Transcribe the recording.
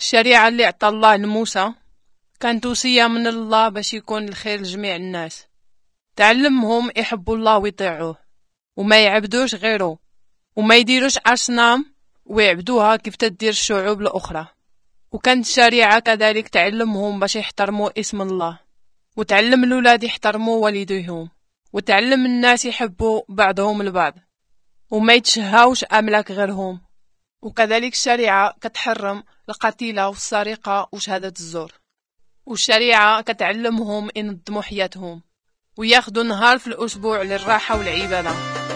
الشريعة اللي عطى الله لموسى كانت وصية من الله باش يكون الخير لجميع الناس. تعلمهم يحبوا الله ويطيعوه وما يعبدوش غيره وما يديروش أصنام ويعبدوها كيف تدير الشعوب الأخرى. وكانت الشريعة كذلك تعلمهم باش يحترموا اسم الله، وتعلم الولاد يحترموا والديهم، وتعلم الناس يحبوا بعضهم البعض وما يتشهاوش أملاك غيرهم. وكذلك الشريعة كتحرم القتيلة والسرقة وشهادة الزور. والشريعة كتعلمهم ينظموا حياتهم وياخدوا نهار في الأسبوع للراحة والعبادة.